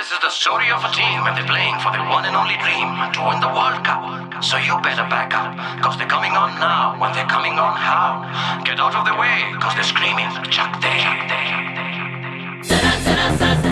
This is the story of a team and they're playing for their one and only dream to win the World Cup. So you better back up, cause they're coming on now. When they're coming on, how? Get out of the way, cause they're screaming, Chuck Day.